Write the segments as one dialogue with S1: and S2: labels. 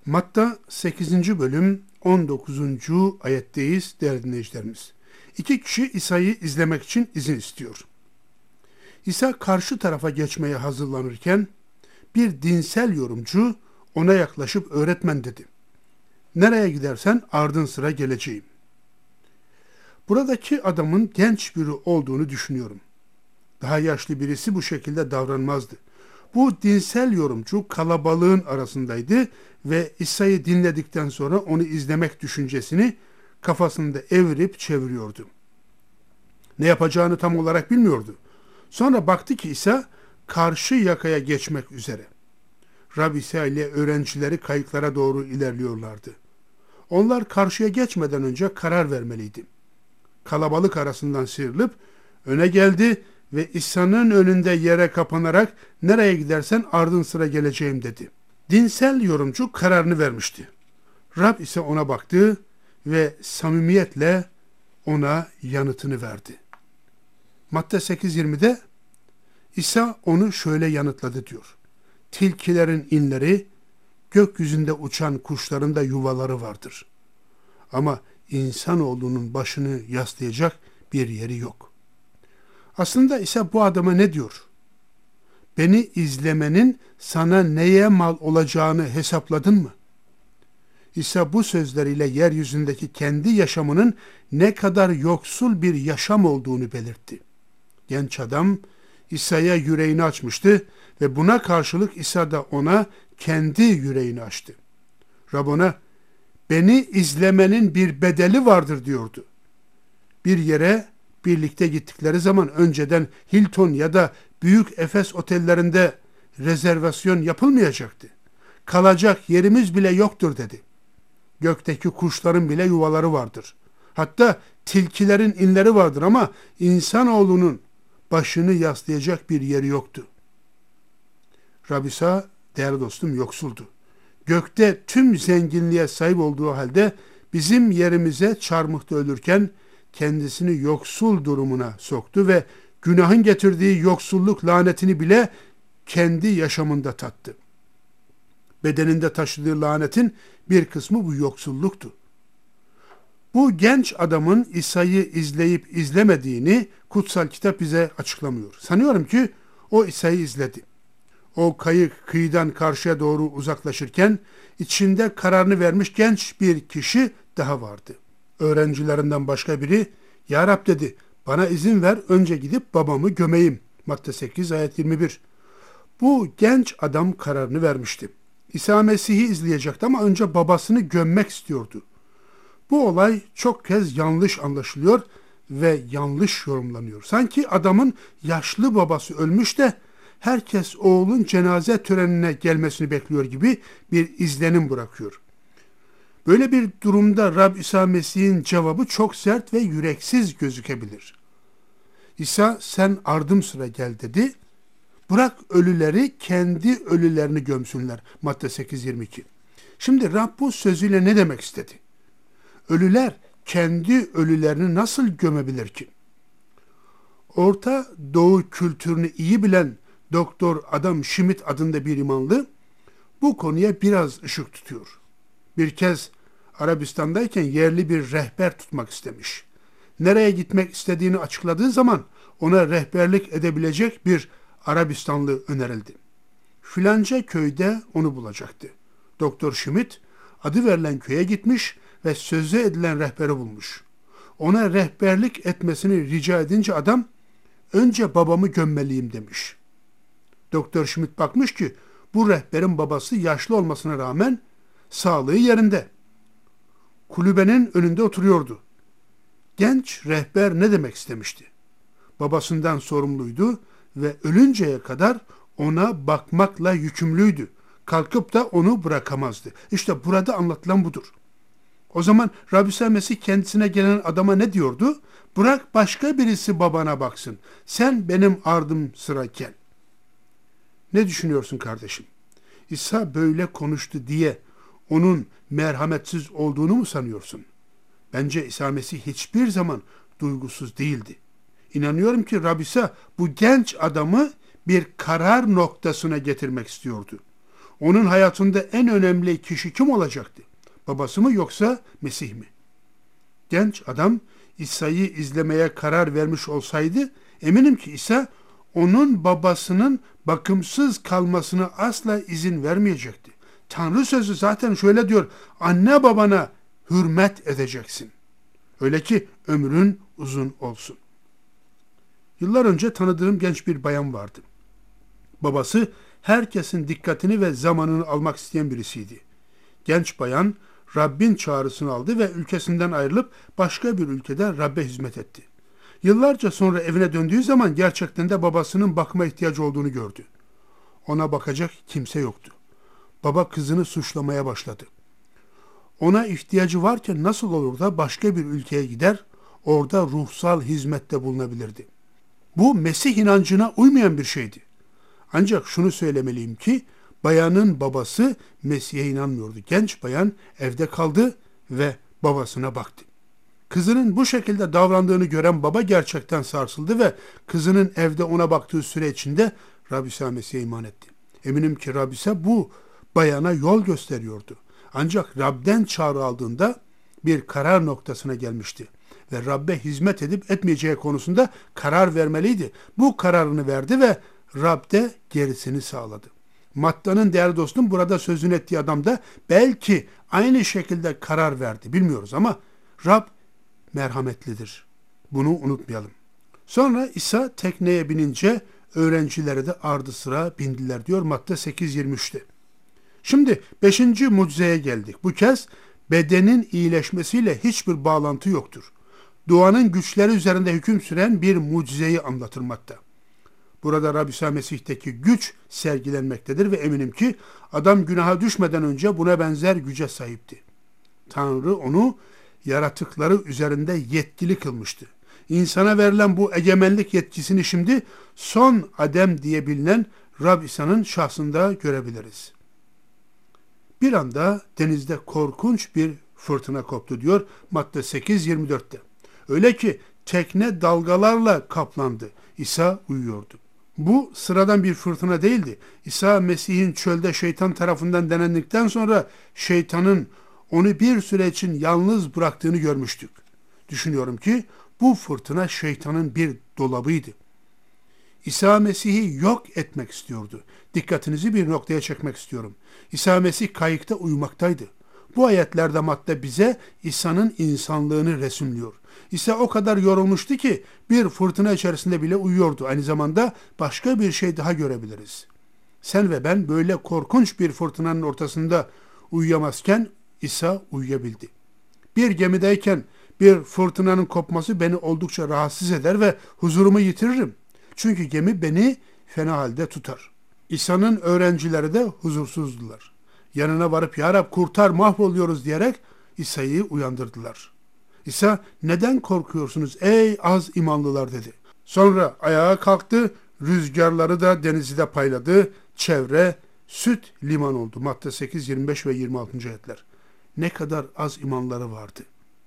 S1: Matta 8. bölüm 19. ayetteyiz değerli dinleyicilerimiz. İki kişi İsa'yı izlemek için izin istiyor. İsa karşı tarafa geçmeye hazırlanırken bir dinsel yorumcu ona yaklaşıp öğretmen dedi. Nereye gidersen ardın sıra geleceğim. Buradaki adamın genç biri olduğunu düşünüyorum. Daha yaşlı birisi bu şekilde davranmazdı. Bu dinsel yorumcu kalabalığın arasındaydı ve İsa'yı dinledikten sonra onu izlemek düşüncesini kafasında evirip çeviriyordu. Ne yapacağını tam olarak bilmiyordu. Sonra baktı ki İsa karşı yakaya geçmek üzere. Rabbi İsa ile öğrencileri kayıklara doğru ilerliyorlardı. Onlar karşıya geçmeden önce karar vermeliydi. Kalabalık arasından sıyrılıp öne geldi ve İsa'nın önünde yere kapanarak nereye gidersen ardın sıra geleceğim dedi. Dinsel yorumcu kararını vermişti. Rab ise ona baktı ve samimiyetle ona yanıtını verdi. Matta 8:20'de İsa onu şöyle yanıtladı diyor. Tilkilerin inleri, gökyüzünde uçan kuşların da yuvaları vardır. Ama insanoğlunun başını yaslayacak bir yeri yok. Aslında İsa bu adama ne diyor? Beni izlemenin sana neye mal olacağını hesapladın mı? İsa bu sözleriyle yeryüzündeki kendi yaşamının ne kadar yoksul bir yaşam olduğunu belirtti. Genç adam İsa'ya yüreğini açmıştı ve buna karşılık İsa da ona kendi yüreğini açtı. Rab ona, beni izlemenin bir bedeli vardır diyordu. Bir yere birlikte gittikleri zaman önceden Hilton ya da büyük Efes otellerinde rezervasyon yapılmayacaktı. Kalacak yerimiz bile yoktur dedi. Gökteki kuşların bile yuvaları vardır. Hatta tilkilerin inleri vardır ama insanoğlunun başını yaslayacak bir yeri yoktu. Rabbi İsa, değerli dostum, yoksuldu. Gökte tüm zenginliğe sahip olduğu halde bizim yerimize çarmıhta ölürken kendisini yoksul durumuna soktu ve günahın getirdiği yoksulluk lanetini bile kendi yaşamında tattı. Bedeninde taşıdığı lanetin bir kısmı bu yoksulluktu. Bu genç adamın İsa'yı izleyip izlemediğini kutsal kitap bize açıklamıyor. Sanıyorum ki o İsa'yı izledi. O kayık kıyıdan karşıya doğru uzaklaşırken içinde kararını vermiş genç bir kişi daha vardı. Öğrencilerinden başka biri, "Ya Rab," dedi, "bana izin ver, önce gidip babamı gömeyim." Matta 8 ayet 21. Bu genç adam kararını vermişti. İsa Mesih'i izleyecekti ama önce babasını gömmek istiyordu. Bu olay çok kez yanlış anlaşılıyor ve yanlış yorumlanıyor. Sanki adamın yaşlı babası ölmüş de herkes oğlun cenaze törenine gelmesini bekliyor gibi bir izlenim bırakıyor. Böyle bir durumda Rab İsa Mesih'in cevabı çok sert ve yüreksiz gözükebilir. İsa, "Sen ardım sıra gel," dedi. "Bırak ölüleri kendi ölülerini gömsünler." Matta 8:22. Şimdi Rab bu sözüyle ne demek istedi? Ölüler kendi ölülerini nasıl gömebilir ki? Orta Doğu kültürünü iyi bilen Doktor Adam Schmidt adında bir imanlı bu konuya biraz ışık tutuyor. Bir kez Arabistan'dayken yerli bir rehber tutmak istemiş. Nereye gitmek istediğini açıkladığı zaman ona rehberlik edebilecek bir Arabistanlı önerildi. Filanca köyde onu bulacaktı. Doktor Schmidt adı verilen köye gitmiş ve sözü edilen rehberi bulmuş. Ona rehberlik etmesini rica edince adam, "Önce babamı gömmeliyim," demiş. Doktor Schmidt bakmış ki bu rehberin babası yaşlı olmasına rağmen sağlığı yerinde. Kulübenin önünde oturuyordu. Genç rehber ne demek istemişti? Babasından sorumluydu ve ölünceye kadar ona bakmakla yükümlüydü. Kalkıp da onu bırakamazdı. İşte burada anlatılan budur. O zaman Rabbi İsa Mesih kendisine gelen adama ne diyordu? "Bırak başka birisi babana baksın. Sen benim ardım sıra gel." Ne düşünüyorsun kardeşim? İsa böyle konuştu diye onun merhametsiz olduğunu mu sanıyorsun? Bence İsa Mesih hiçbir zaman duygusuz değildi. İnanıyorum ki Rabbi İsa bu genç adamı bir karar noktasına getirmek istiyordu. Onun hayatında en önemli kişi kim olacaktı? Babası mı yoksa Mesih mi? Genç adam İsa'yı izlemeye karar vermiş olsaydı eminim ki İsa onun babasının bakımsız kalmasına asla izin vermeyecekti. Tanrı sözü zaten şöyle diyor: anne babana hürmet edeceksin. Öyle ki ömrün uzun olsun. Yıllar önce tanıdığım genç bir bayan vardı. Babası herkesin dikkatini ve zamanını almak isteyen birisiydi. Genç bayan Rabbin çağrısını aldı ve ülkesinden ayrılıp başka bir ülkede Rabbe hizmet etti. Yıllarca sonra evine döndüğü zaman gerçekten de babasının bakıma ihtiyacı olduğunu gördü. Ona bakacak kimse yoktu. Baba kızını suçlamaya başladı. Ona ihtiyacı varken nasıl olur da başka bir ülkeye gider, orada ruhsal hizmette bulunabilirdi. Bu Mesih inancına uymayan bir şeydi. Ancak şunu söylemeliyim ki bayanın babası Mesih'e inanmıyordu. Genç bayan evde kaldı ve babasına baktı. Kızının bu şekilde davrandığını gören baba gerçekten sarsıldı ve kızının evde ona baktığı süre içinde Rabbi İsa Mesih'e iman etti. Eminim ki Rabbi İsa bu bayana yol gösteriyordu. Ancak Rab'den çağrı aldığında bir karar noktasına gelmişti ve Rab'be hizmet edip etmeyeceği konusunda karar vermeliydi. Bu kararını verdi ve Rab'de gerisini sağladı. Matta'nın değerli dostum burada sözünü ettiği adam da belki aynı şekilde karar verdi. Bilmiyoruz ama Rab merhametlidir. Bunu unutmayalım. Sonra İsa tekneye binince öğrencileri de ardı sıra bindiler diyor Matta 8:23'te. Şimdi 5. mucizeye geldik. Bu kez bedenin iyileşmesiyle hiçbir bağlantı yoktur. Duanın güçleri üzerinde hüküm süren bir mucizeyi anlatır Matta. Burada Rabbi İsa Mesih'teki güç sergilenmektedir ve eminim ki adam günaha düşmeden önce buna benzer güce sahipti. Tanrı onu yaratıkları üzerinde yetkili kılmıştı. İnsana verilen bu egemenlik yetkisini şimdi son Adem diye bilinen Rabbi İsa'nın şahsında görebiliriz. Bir anda denizde korkunç bir fırtına koptu diyor Matta 8:24'te. Öyle ki tekne dalgalarla kaplandı. İsa uyuyordu. Bu sıradan bir fırtına değildi. İsa Mesih'in çölde şeytan tarafından denendikten sonra şeytanın onu bir süre için yalnız bıraktığını görmüştük. Düşünüyorum ki bu fırtına şeytanın bir dolabıydı. İsa Mesih'i yok etmek istiyordu. Dikkatinizi bir noktaya çekmek istiyorum. İsa Mesih kayıkta uyumaktaydı. Bu ayetlerde Matta bize İsa'nın insanlığını resimliyor. İsa o kadar yorulmuştu ki bir fırtına içerisinde bile uyuyordu. Aynı zamanda başka bir şey daha görebiliriz. Sen ve ben böyle korkunç bir fırtınanın ortasında uyuyamazken İsa uyuyabildi. Bir gemideyken bir fırtınanın kopması beni oldukça rahatsız eder ve huzurumu yitiririm. Çünkü gemi beni fena halde tutar. İsa'nın öğrencileri de huzursuzdular. Yanına varıp "Ya Rab kurtar, mahvoluyoruz" diyerek İsa'yı uyandırdılar. İsa "Neden korkuyorsunuz ey az imanlılar?" dedi. Sonra ayağa kalktı, rüzgarları da denizi de payladı. Çevre süt liman oldu. Matta 8, 25 ve 26. ayetler. Ne kadar az imanları vardı.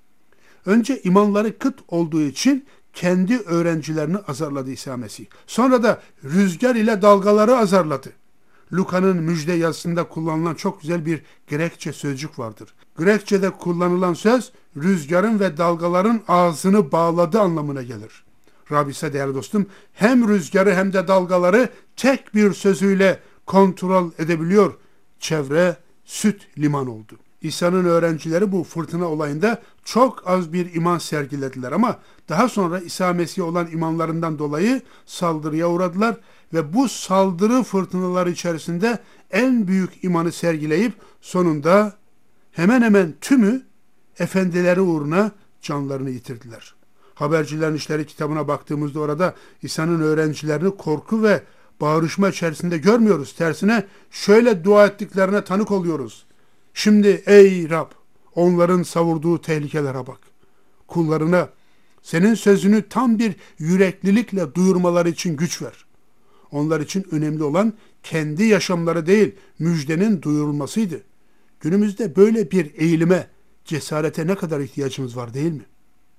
S1: Önce imanları kıt olduğu için kendi öğrencilerini azarladı İsa Mesih. Sonra da rüzgar ile dalgaları azarladı. Luka'nın müjde yazısında kullanılan çok güzel bir Grekçe sözcük vardır. Grekçe'de kullanılan söz rüzgarın ve dalgaların ağzını bağladı anlamına gelir. Rabbi ise değerli dostum hem rüzgarı hem de dalgaları tek bir sözüyle kontrol edebiliyor. Çevre süt liman oldu. İsa'nın öğrencileri bu fırtına olayında çok az bir iman sergilediler ama daha sonra İsa Mesih'e olan imanlarından dolayı saldırıya uğradılar ve bu saldırı fırtınaları içerisinde en büyük imanı sergileyip sonunda hemen hemen tümü efendileri uğruna canlarını yitirdiler. Habercilerin İşleri kitabına baktığımızda orada İsa'nın öğrencilerini korku ve bağırışma içerisinde görmüyoruz. Tersine şöyle dua ettiklerine tanık oluyoruz. Şimdi ey Rab, onların savurduğu tehlikelere bak. Kullarına senin sözünü tam bir yüreklilikle duyurmaları için güç ver. Onlar için önemli olan kendi yaşamları değil, müjdenin duyurulmasıydı. Günümüzde böyle bir eğilime, cesarete ne kadar ihtiyacımız var değil mi?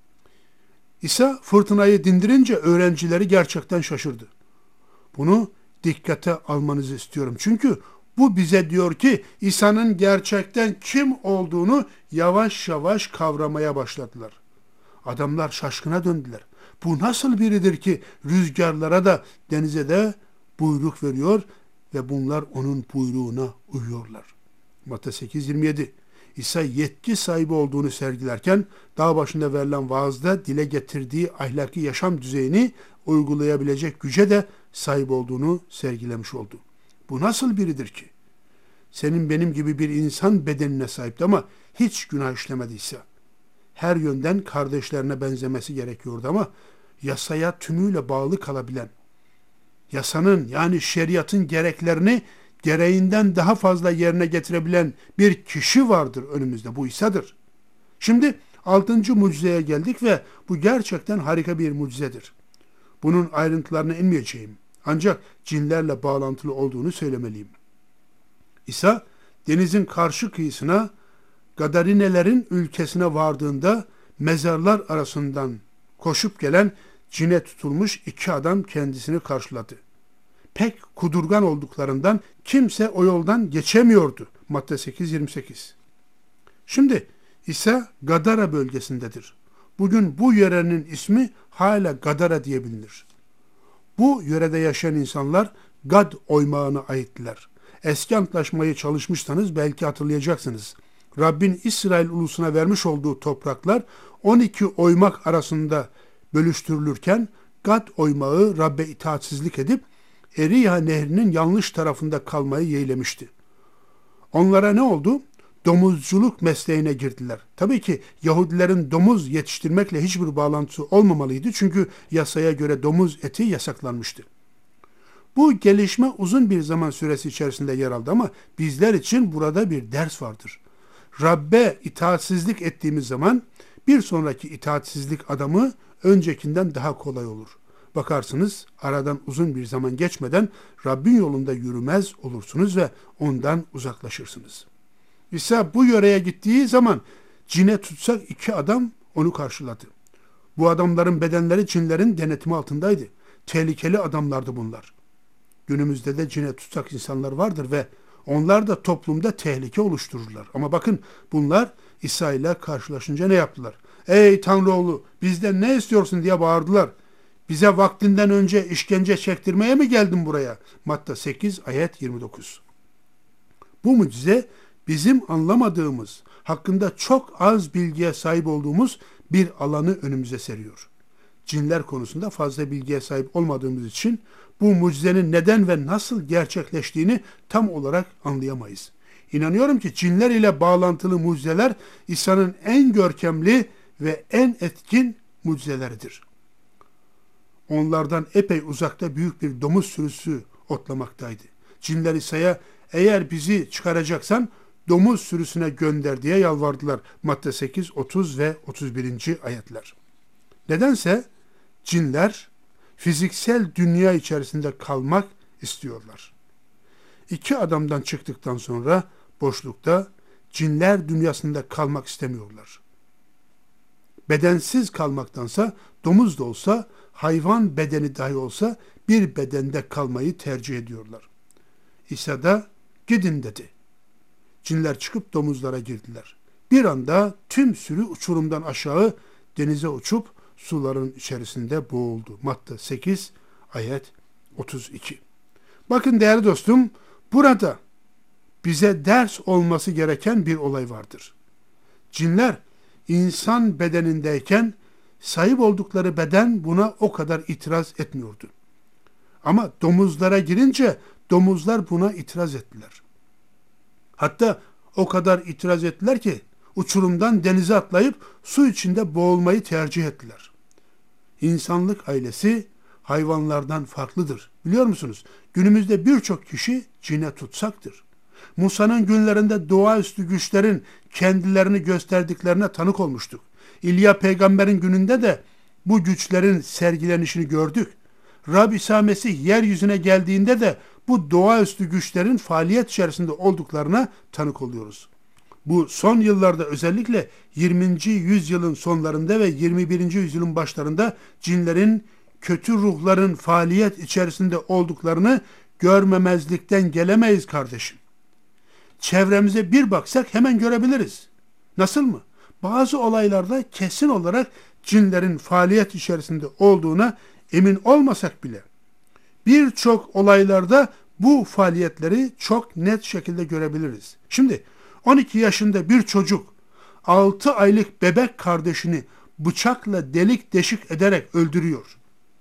S1: İsa fırtınayı dindirince öğrencileri gerçekten şaşırdı. Bunu dikkate almanızı istiyorum. Çünkü Bu bize diyor ki İsa'nın gerçekten kim olduğunu yavaş yavaş kavramaya başladılar. Adamlar şaşkına döndüler. Bu nasıl biridir ki rüzgarlara da denize de buyruk veriyor ve bunlar onun buyruğuna uyuyorlar. Matta 8:27. İsa yetki sahibi olduğunu sergilerken dağ başında verilen vaazda dile getirdiği ahlaki yaşam düzeyini uygulayabilecek güce de sahip olduğunu sergilemiş oldu. Bu nasıl biridir ki? Senin benim gibi bir insan bedenine sahipti ama hiç günah işlemediyse. Her yönden kardeşlerine benzemesi gerekiyordu ama yasaya tümüyle bağlı kalabilen, yasanın yani şeriatın gereğinden daha fazla yerine getirebilen bir kişi vardır önümüzde. Bu İsa'dır. Şimdi 6. mucizeye geldik ve bu gerçekten harika bir mucizedir. Bunun ayrıntılarına inmeyeceğim. Ancak cinlerle bağlantılı olduğunu söylemeliyim. İsa denizin karşı kıyısına Gadarinelerin ülkesine vardığında mezarlar arasından koşup gelen cine tutulmuş 2 adam kendisini karşıladı. Pek kudurgan olduklarından kimse o yoldan geçemiyordu. Matta 8:28. Şimdi İsa Gadara bölgesindedir. Bugün bu yörenin ismi hala Gadara diye bilinir. Bu yörede yaşayan insanlar Gad oymağına aittiler. Eski antlaşmayı çalışmışsanız belki hatırlayacaksınız. Rabbin İsrail ulusuna vermiş olduğu topraklar 12 oymak arasında bölüştürülürken Gad oymağı Rabbe itaatsizlik edip Eriha nehrinin yanlış tarafında kalmayı yeğlemişti. Onlara ne oldu? Domuzculuk mesleğine girdiler. Tabii ki Yahudilerin domuz yetiştirmekle hiçbir bağlantısı olmamalıydı çünkü yasaya göre domuz eti yasaklanmıştı. Bu gelişme uzun bir zaman süresi içerisinde yer aldı ama bizler için burada bir ders vardır. Rabbe itaatsizlik ettiğimiz zaman bir sonraki itaatsizlik adamı öncekinden daha kolay olur. Bakarsınız aradan uzun bir zaman geçmeden Rabbin yolunda yürümez olursunuz ve ondan uzaklaşırsınız. İsa bu yöreye gittiği zaman cine tutsak 2 adam onu karşıladı. Bu adamların bedenleri cinlerin denetimi altındaydı. Tehlikeli adamlardı bunlar. Günümüzde de cine tutsak insanlar vardır ve onlar da toplumda tehlike oluştururlar. Ama bakın bunlar İsa ile karşılaşınca ne yaptılar? Ey Tanrıoğlu bizden ne istiyorsun diye bağırdılar. Bize vaktinden önce işkence çektirmeye mi geldin buraya? Matta 8 ayet 29. Bu mucize bizim anlamadığımız, hakkında çok az bilgiye sahip olduğumuz bir alanı önümüze seriyor. Cinler konusunda fazla bilgiye sahip olmadığımız için bu mucizenin neden ve nasıl gerçekleştiğini tam olarak anlayamayız. İnanıyorum ki cinler ile bağlantılı mucizeler İsa'nın en görkemli ve en etkin mucizeleridir. Onlardan epey uzakta büyük bir domuz sürüsü otlamaktaydı. Cinler İsa'ya eğer bizi çıkaracaksan domuz sürüsüne gönder diye yalvardılar. Matta 8, 30 ve 31. ayetler. Nedense cinler fiziksel dünya içerisinde kalmak istiyorlar. 2 adamdan çıktıktan sonra boşlukta cinler dünyasında kalmak istemiyorlar. Bedensiz kalmaktansa domuz da olsa, hayvan bedeni dahi olsa bir bedende kalmayı tercih ediyorlar. İsa da gidin dedi. Cinler çıkıp domuzlara girdiler. Bir anda tüm sürü uçurumdan aşağı denize uçup suların içerisinde boğuldu. Matta 8 ayet 32. Bakın değerli dostum, burada bize ders olması gereken bir olay vardır. Cinler insan bedenindeyken sahip oldukları beden buna o kadar itiraz etmiyordu. Ama domuzlara girince domuzlar buna itiraz ettiler. Hatta o kadar itiraz ettiler ki uçurumdan denize atlayıp su içinde boğulmayı tercih ettiler. İnsanlık ailesi hayvanlardan farklıdır. Biliyor musunuz? Günümüzde birçok kişi cine tutsaktır. Musa'nın günlerinde doğaüstü güçlerin kendilerini gösterdiklerine tanık olmuştuk. İlya peygamberin gününde de bu güçlerin sergilenişini gördük. Rab İsa Mesih yeryüzüne geldiğinde de bu doğaüstü güçlerin faaliyet içerisinde olduklarına tanık oluyoruz. Bu son yıllarda özellikle 20. yüzyılın sonlarında ve 21. yüzyılın başlarında cinlerin, kötü ruhların faaliyet içerisinde olduklarını görmemezlikten gelemeyiz kardeşim. çevremize bir baksak hemen görebiliriz. Nasıl mı? Bazı olaylarda kesin olarak cinlerin faaliyet içerisinde olduğuna emin olmasak bile birçok olaylarda bu faaliyetleri çok net şekilde görebiliriz. Şimdi 12 yaşında bir çocuk 6 aylık bebek kardeşini bıçakla delik deşik ederek öldürüyor.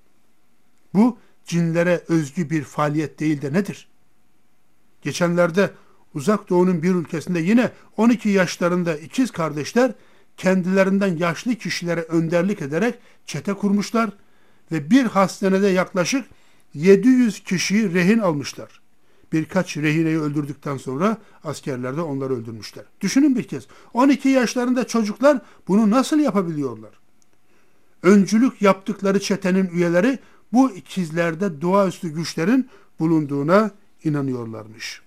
S1: Bu cinlere özgü bir faaliyet değil de nedir? Geçenlerde Uzak Doğu'nun bir ülkesinde yine 12 yaşlarında ikiz kardeşler kendilerinden yaşlı kişilere önderlik ederek çete kurmuşlar ve bir hastanede yaklaşık 700 kişiyi rehin almışlar. Birkaç rehineyi öldürdükten sonra askerler de onları öldürmüşler. Düşünün bir kez, 12 yaşlarında çocuklar bunu nasıl yapabiliyorlar? Öncülük yaptıkları çetenin üyeleri bu ikizlerde doğaüstü güçlerin bulunduğuna inanıyorlarmış.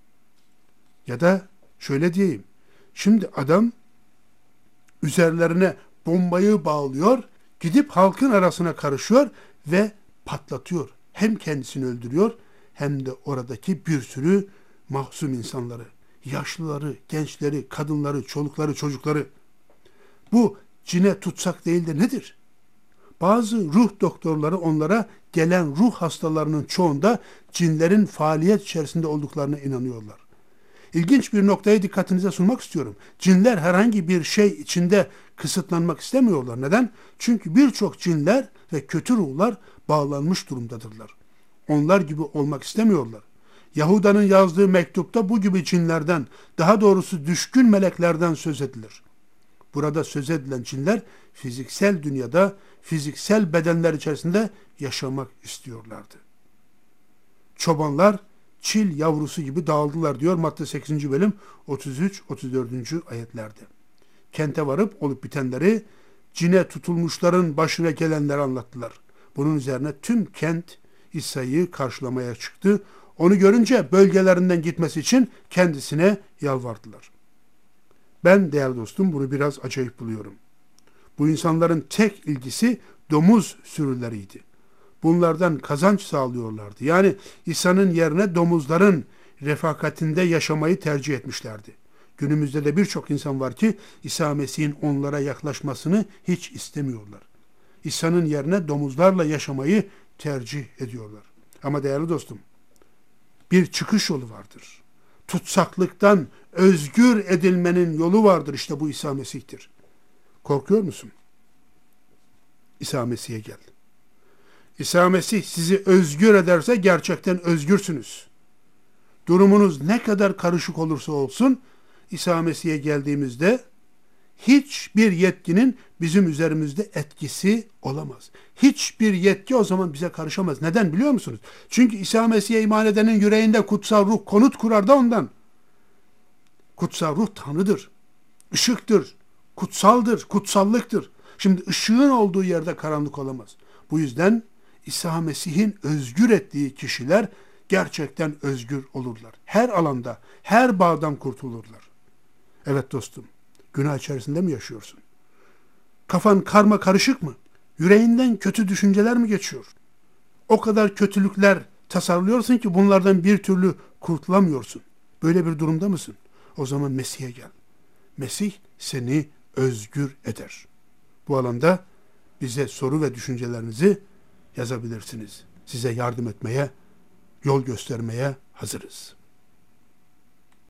S1: Ya da şöyle diyeyim, şimdi adam üzerlerine bombayı bağlıyor, gidip halkın arasına karışıyor ve patlatıyor. Hem kendisini öldürüyor hem de oradaki bir sürü mahzun insanları, yaşlıları, gençleri, kadınları, çolukları, çocukları. Bu cine tutsak değil de nedir? Bazı ruh doktorları onlara gelen ruh hastalarının çoğunda cinlerin faaliyet içerisinde olduklarına inanıyorlar. İlginç bir noktayı dikkatinize sunmak istiyorum. Cinler herhangi bir şey içinde kısıtlanmak istemiyorlar. Neden? Çünkü birçok cinler ve kötü ruhlar bağlanmış durumdadırlar. Onlar gibi olmak istemiyorlar. Yahuda'nın yazdığı mektupta bu gibi cinlerden, daha doğrusu düşkün meleklerden söz edilir. Burada söz edilen cinler fiziksel dünyada, fiziksel bedenler içerisinde yaşamak istiyorlardı. Çobanlar çil yavrusu gibi dağıldılar diyor Matta 8. bölüm 33-34. ayetlerde. Kente varıp olup bitenleri cine tutulmuşların başına gelenleri anlattılar. Bunun üzerine tüm kent İsa'yı karşılamaya çıktı. Onu görünce bölgelerinden gitmesi için kendisine yalvardılar. Ben değerli dostum bunu biraz acayip buluyorum. Bu insanların tek ilgisi domuz sürüleriydi. Bunlardan kazanç sağlıyorlardı. Yani İsa'nın yerine domuzların refakatinde yaşamayı tercih etmişlerdi. Günümüzde de birçok insan var ki İsa Mesih'in onlara yaklaşmasını hiç istemiyorlar. İsa'nın yerine domuzlarla yaşamayı tercih ediyorlar. Ama değerli dostum, bir çıkış yolu vardır. Tutsaklıktan özgür edilmenin yolu vardır. İşte bu İsa Mesih'tir. Korkuyor musun? İsa Mesih'e gel. İsa Mesih sizi özgür ederse gerçekten özgürsünüz. Durumunuz ne kadar karışık olursa olsun İsa Mesih'e geldiğimizde hiçbir yetkinin bizim üzerimizde etkisi olamaz. Hiçbir yetki o zaman bize karışamaz. Neden biliyor musunuz? Çünkü İsa Mesih'e iman edenin yüreğinde kutsal ruh konut kurar da ondan. Kutsal ruh Tanrı'dır, ışıktır, kutsaldır, kutsallıktır. Şimdi ışığın olduğu yerde karanlık olamaz. Bu yüzden İsa Mesih'in özgür ettiği kişiler gerçekten özgür olurlar. Her alanda, her bağdan kurtulurlar. Evet dostum, günah içerisinde mi yaşıyorsun? Kafan karma karışık mı? Yüreğinden kötü düşünceler mi geçiyor? O kadar kötülükler tasarlıyorsun ki bunlardan bir türlü kurtulamıyorsun. Böyle bir durumda mısın? O zaman Mesih'e gel. Mesih seni özgür eder. Bu alanda bize soru ve düşüncelerinizi yazabilirsiniz. Size yardım etmeye, yol göstermeye hazırız.